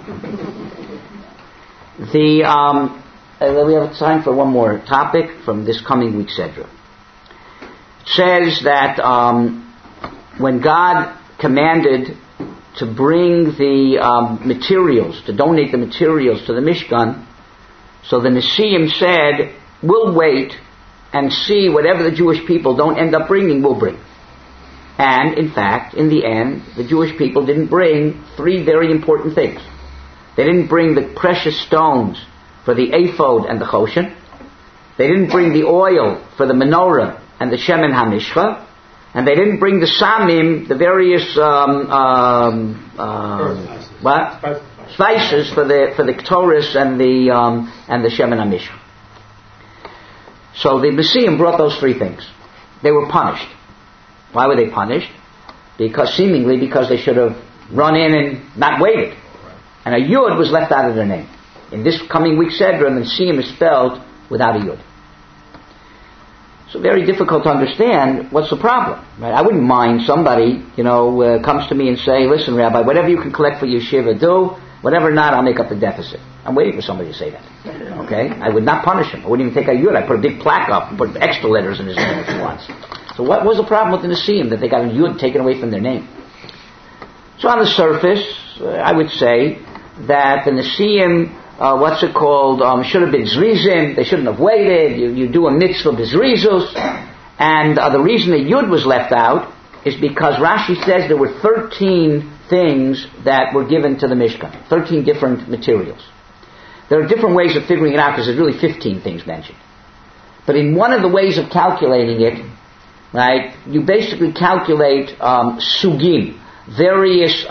We have time for one more topic from this coming week's Sedra. It says that when God commanded to bring the materials, to donate the materials to the Mishkan. So the Nesiim said, we'll wait and see whatever the Jewish people don't end up bringing, we'll bring. And, in fact, in the end, the Jewish people didn't bring three very important things. They didn't bring the precious stones for the ephod and the choshen. They didn't bring the oil for the menorah and the shemen hamishcha. And they didn't bring the samim, the various spices for the Ketores and the shemen hamishcha. So the Nesiim brought those three things. They were punished. Why were they punished? Seemingly because they should have run in and not waited. And a yud was left out of their name. In this coming week Sedra, the Nesiim is spelled without a yud. So very difficult to understand what's the problem. Right? I wouldn't mind somebody, comes to me and say, listen, Rabbi, whatever you can collect for yeshiva, do. Whatever not, I'll make up the deficit. I'm waiting for somebody to say that. Okay? I would not punish him. I wouldn't even take a yud. I'd put a big plaque up and put extra letters in his name if he wants. So what was the problem with the Nesiim? That they got a yud taken away from their name. So on the surface, I would say that the Nesiim, should have been zrizim. They shouldn't have waited. You do a mitzvah b'zrizus. And the reason the yud was left out is because Rashi says there were 13 things that were given to the Mishkan. 13 different materials. There are different ways of figuring it out because there's really 15 things mentioned. But in one of the ways of calculating it, right, you basically calculate sugim, various,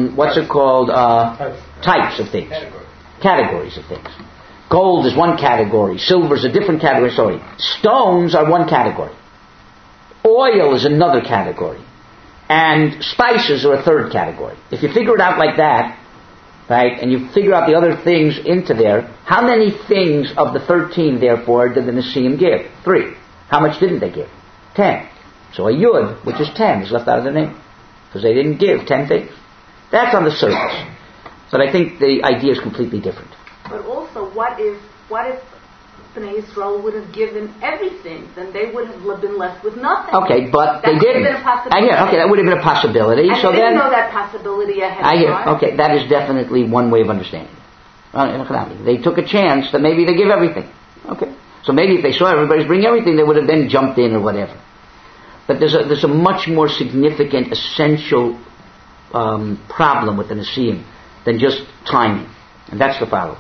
types of things. Categories of things. Gold is one category. Silver is a different category. Stones are one category. Oil is another category. And spices are a third category. If you figure it out like that, right, and you figure out the other things into there, how many things of the 13, therefore, did the Nesiim give? 3. How much didn't they give? 10. So a yud, which is 10, is left out of the name. Because they didn't give 10 things. That's on the surface. But I think the idea is completely different. But also, what if Bnei Yisrael would have given everything? Then they would have been left with nothing. Okay, but they didn't. That would have been a possibility. And so they didn't know that possibility ahead of time. Okay, that is definitely one way of understanding. They took a chance that maybe they give everything. Okay, so maybe if they saw everybody's bringing everything, they would have then jumped in or whatever. But there's a much more significant, essential problem with the Nesiim than just timing. And that's the following.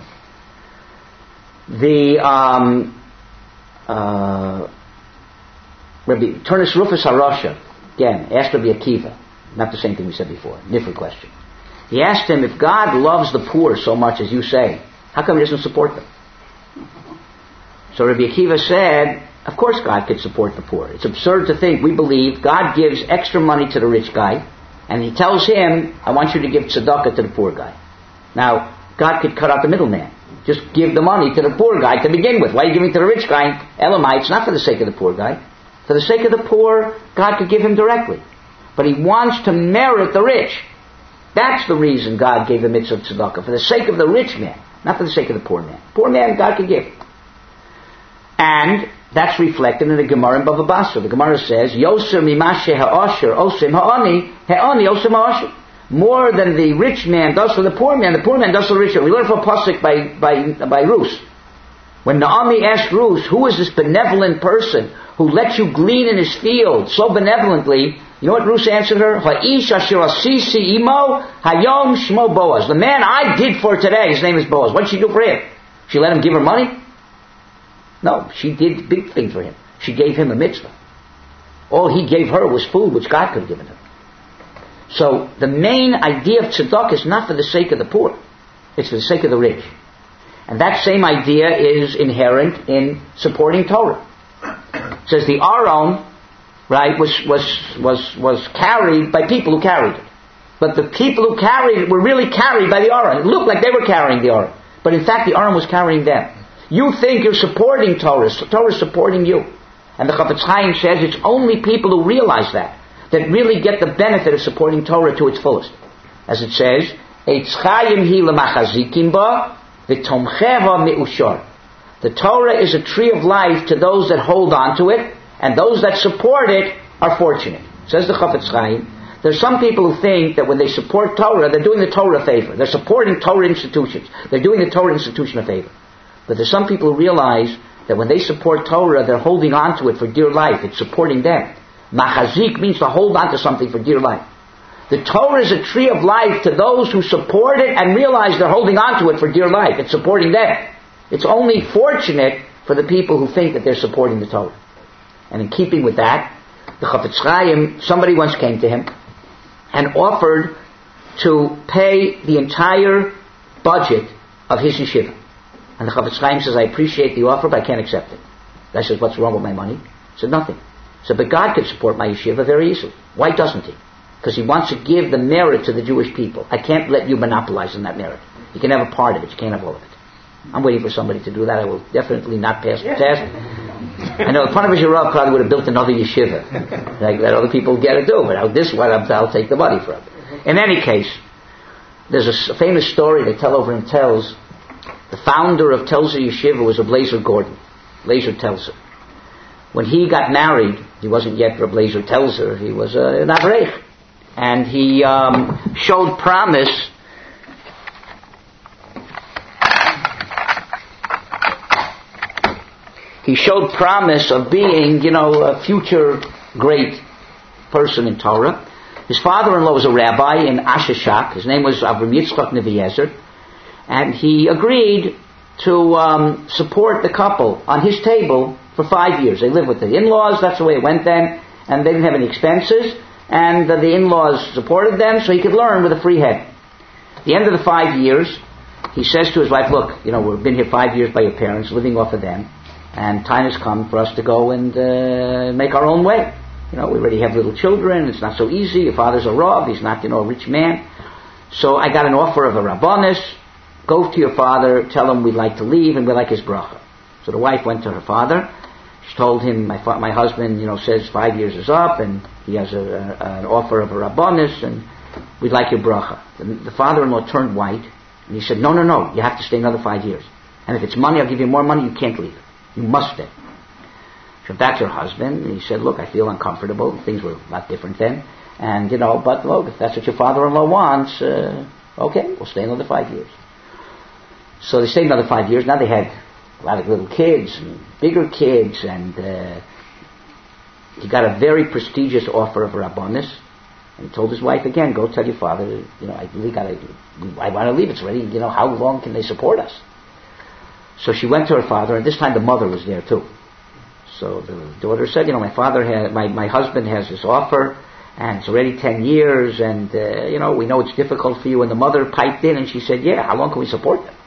The Rabbi Turnus Rufus HaRasha, again, asked Rabbi Akiva, not the same thing we said before, different question. He asked him, if God loves the poor so much as you say, how come he doesn't support them? So Rabbi Akiva said, of course God could support the poor. It's absurd to think, we believe God gives extra money to the rich guy, and he tells him, I want you to give tzedakah to the poor guy. Now, God could cut out the middleman. Just give the money to the poor guy to begin with. Why are you giving it to the rich guy? Elamites, not for the sake of the poor guy. For the sake of the poor, God could give him directly. But he wants to merit the rich. That's the reason God gave the mitzvah of tzedakah. For the sake of the rich man, not for the sake of the poor man. Poor man, God could give. And that's reflected in the Gemara in Bava Basra. The Gemara says, Yoser mimashe ha'osher osim ha'ani osim ha'osher. More than the rich man does for the poor man does for the rich man. We learn from Pasuk by Rus. When Naomi asked Rus, who is this benevolent person who lets you glean in his field so benevolently? You know what Rus answered her? Ha'ish asher asisi imo hayom shmo Boaz. The man I did for today, his name is Boaz. What did she do for him? She let him give her money? No, she did a big thing for him. She gave him a mitzvah. All he gave her was food which God could have given her. So the main idea of tzedakah is not for the sake of the poor. It's for the sake of the rich. And that same idea is inherent in supporting Torah. It says the Aron, right, was carried by people who carried it. But the people who carried it were really carried by the Aron. It looked like they were carrying the Aron. But in fact the Aron was carrying them. You think you're supporting Torah. Torah is supporting you. And the Chafetz Chaim says it's only people who realize that really get the benefit of supporting Torah to its fullest. As it says, Eitz Chaim hi lemachazikim ba, v'tomcheva me'ushar. The Torah is a tree of life to those that hold on to it, and those that support it are fortunate. Says the Chafetz Chaim, There's some people who think that when they support Torah, they're doing the Torah a favor. They're supporting Torah institutions. They're doing the Torah institution a favor. But there's some people who realize that when they support Torah, they're holding on to it for dear life. It's supporting them. Machazik means to hold on to something for dear life. The Torah is a tree of life to those who support it and realize they're holding on to it for dear life. It's supporting them. It's only fortunate for the people who think that they're supporting the Torah. And in keeping with that, the Chafetz Chaim, somebody once came to him and offered to pay the entire budget of his yeshiva. And the Chafetz Chaim says, I appreciate the offer, but I can't accept it. The guy says, what's wrong with my money? He said, nothing. He said, but God could support my yeshiva very easily. Why doesn't he? Because he wants to give the merit to the Jewish people. I can't let you monopolize on that merit. You can have a part of it, you can't have all of it. I'm waiting for somebody to do that. I will definitely not pass the test. I know the Panovich Rav probably would have built another yeshiva, like that other people get to do, but this one I'll take the money from. In any case, there's a famous story that Tel over in Telz. The founder of Telzer Yeshiva was a Blazer Gordon, Blazer Telzer. When he got married, he wasn't yet a Blazer Telzer, he was an Avrech. And he showed promise of being, a future great person in Torah. His father-in-law was a rabbi in Asheshak. His name was Avram Yitzchak Neviezer. And he agreed to support the couple on his table for 5 years. They lived with the in-laws, that's the way it went then, and they didn't have any expenses, and the in-laws supported them so he could learn with a free head. At the end of the 5 years, he says to his wife, look, we've been here 5 years by your parents, living off of them, and time has come for us to go and make our own way. We already have little children, it's not so easy, your father's a Rav, he's not, a rich man. So I got an offer of a Rabbanis, go to your father, tell him we'd like to leave and we'd like his bracha. So the wife went to her father, she told him, my husband, says 5 years is up and he has an offer of a Rabbanis and we'd like your bracha. The father-in-law turned white and he said, no, you have to stay another 5 years. And if it's money, I'll give you more money, you can't leave. You must stay. So that's her husband. And he said, look, I feel uncomfortable. Things were a lot different then. And, but look, if that's what your father-in-law wants, okay, we'll stay another 5 years. So they stayed another 5 years. Now they had a lot of little kids and bigger kids. And he got a very prestigious offer of Rabbanis. And he told his wife again, go tell your father, I want to leave. It's ready. How long can they support us? So she went to her father, and this time the mother was there too. So the daughter said, my husband has this offer, and it's already 10 years, and, we know it's difficult for you. And the mother piped in, and she said, yeah, how long can we support them?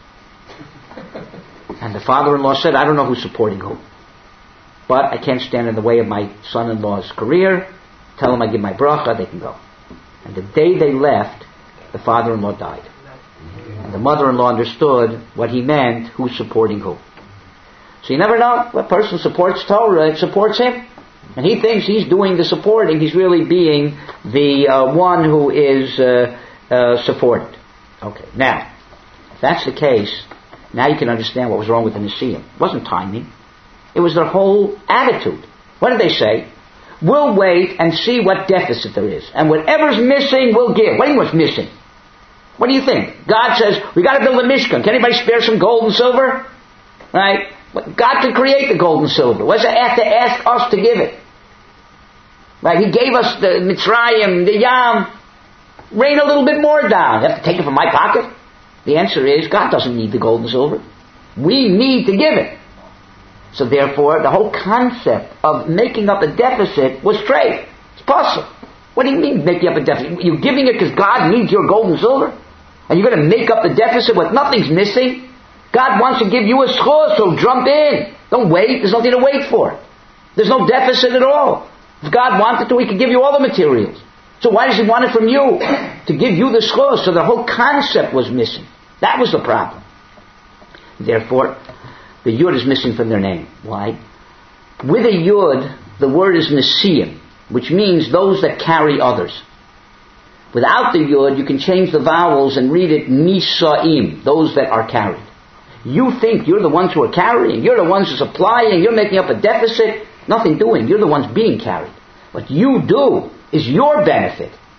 And the father-in-law said, I don't know who's supporting who, but I can't stand in the way of my son-in-law's career. Tell him I give my bracha, they can go. And the day they left, the father-in-law died. And the mother-in-law understood what he meant, who's supporting who. So you never know. What person supports Torah, it supports him. And he thinks he's doing the supporting. He's really being the one who is supported. Okay, now, if that's the case, now you can understand what was wrong with the Nesiim. It wasn't timing. It was their whole attitude. What did they say? We'll wait and see what deficit there is. And whatever's missing, we'll give. What do you mean what's missing? What do you think? God says, we got to build a Mishkan. Can anybody spare some gold and silver? Right? God can create the gold and silver. Why does it have to ask us to give it? Right? He gave us the Mitzrayim, the Yam. Rain a little bit more down. You have to take it from my pocket? The answer is, God doesn't need the gold and silver. We need to give it. So therefore, the whole concept of making up a deficit was trade. It's possible. What do you mean making up a deficit? You're giving it because God needs your gold and silver? And you're going to make up the deficit with nothing's missing? God wants to give you a schos, so jump in. Don't wait. There's nothing to wait for. There's no deficit at all. If God wanted to, He could give you all the materials. So why does He want it from you? To give you the schos. So the whole concept was missing. That was the problem. Therefore, the yud is missing from their name. Why? With a yud, the word is nesiim, which means those that carry others. Without the yud, you can change the vowels and read it nisaim, those that are carried. You think you're the ones who are carrying, you're the ones who are supplying, you're making up a deficit. Nothing doing, you're the ones being carried. What you do is your benefit.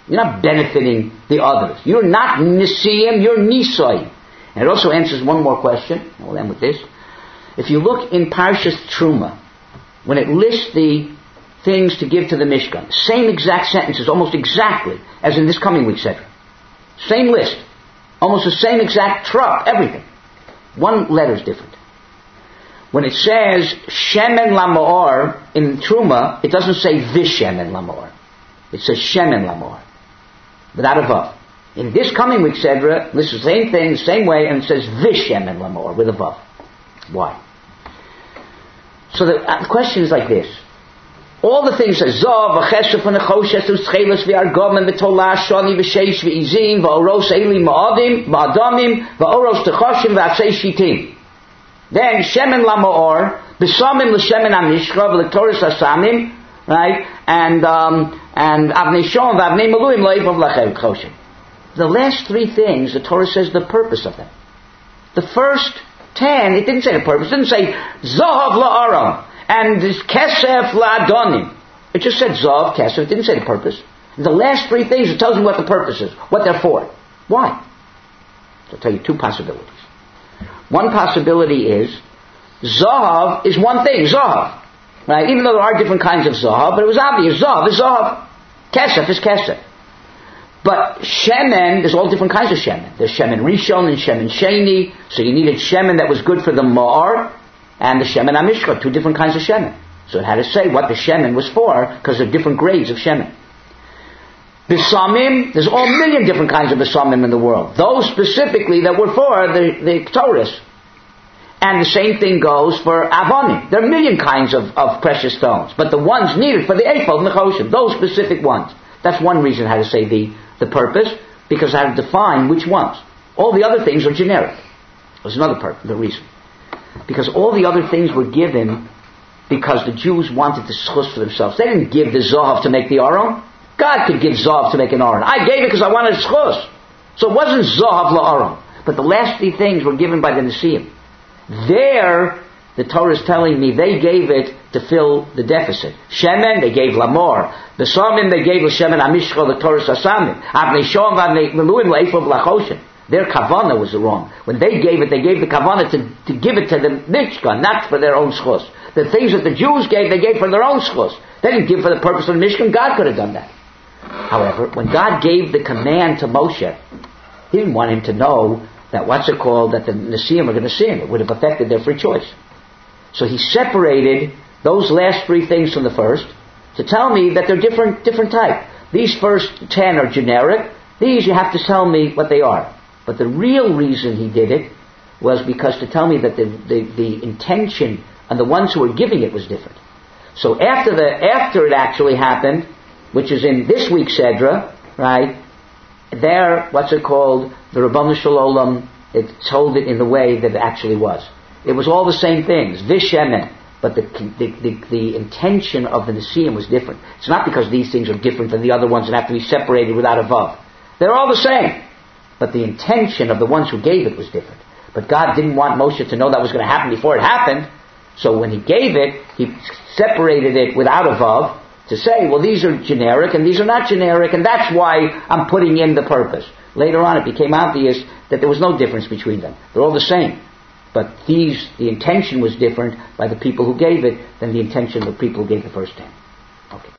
You're not benefiting the others. You're not Nisiim, you're Nisoi. And it also answers one more question, and we'll end with this. If you look in Parshas Truma, when it lists the things to give to the Mishkan, same exact sentences, almost exactly, as in this coming week's Sedra. Same list. Almost the same exact truck, everything. One letter is different. When it says Shemen Lamor in Truma, it doesn't say Vishemen Lamor. It says Shemen Lamor. Without a vav. In this coming week's Sedra, this is the same thing, the same way, and it says Vishemen Lamor with a vav. Why? So the question is like this. All the things that Zav, V'chesef, V'nechoshes, V'scheles, V'argom, and V'tolah, Shani, V'sheish, V'izim, V'oros, Eli, Ma'adim, V'adamim, V'oros, Techoshim, V'atzei Shitim. Then, Shemen Lamor, B'samim L'Shemen HaMishcha, V'lektoris HaSamim, right? And Avnei Shon, V'avnei Meluim, L'Evav L'Chev Choshim. The last three things, the Torah says the purpose of them. The first 10, it didn't say the purpose. It didn't say, Zahav La'aram. And this Kesef La'adonim. It just said Zav, Kesef. It didn't say the purpose. The last three things, it tells me what the purpose is. What they're for. Why? So I'll tell you two possibilities. One possibility is, Zahav is one thing. Zahav. Right? Even though there are different kinds of Zahav, but it was obvious. Zahav is Zahav. Kesef is Kesef. But Shemen, there's all different kinds of Shemen. There's Shemen Rishon and Shemen Sheni. So you needed Shemen that was good for the Ma'ar. And the Shemen HaMishcha, two different kinds of Shemen. So it had to say what the Shemen was for, because there are different grades of Shemen. Besamim, there's all million different kinds of Besamim in the world. Those specifically that were for the Torahs. And the same thing goes for Avonim. There are a million kinds of precious stones. But the ones needed for the Ephod and the Choshim, those specific ones. That's one reason how to say the purpose, because I have to define which ones. All the other things are generic. There's another the reason. Because all the other things were given because the Jews wanted the schus for themselves. They didn't give the Zahav to make the Aron. God could give Zahav to make an Aron. I gave it because I wanted schus. So it wasn't Zahav la'Aron. But the last three things were given by the Nesiim. There, the Torah is telling me they gave it to fill the deficit. Shemen, they gave Lamor. The Samim, they gave Shemen HaMishcha, the Torah Sasamim. Avnei Shom, Avnei Meluim, Le'efav L'Choshen. Their kavana was wrong. When they gave the kavana to give it to the Mishkan, not for their own schus. The things that the Jews gave, they gave for their own schus. They didn't give for the purpose of the Mishkan. God could have done that. However, when God gave the command to Moshe, He didn't want him to know that that the Nesiim are going to sin. It would have affected their free choice. So He separated those last three things from the first to tell me that they're different type. These first 10 are generic. These you have to tell me what they are. But the real reason He did it was because to tell me that the intention and the ones who were giving it was different. So after it actually happened, which is in this week's Sedra, right? There, the Rabbanu Shalom, it told it in the way that it actually was. It was all the same things, Vishemen, but the intention of the Nesiim was different. It's not because these things are different than the other ones and have to be separated without a vav. They're all the same. But the intention of the ones who gave it was different. But God didn't want Moshe to know that was going to happen before it happened. So when He gave it, He separated it without a vav to say, well, these are generic and these are not generic, and that's why I'm putting in the purpose. Later on, it became obvious that there was no difference between them. They're all the same. But the intention was different by the people who gave it than the intention of the people who gave the first 10. Okay.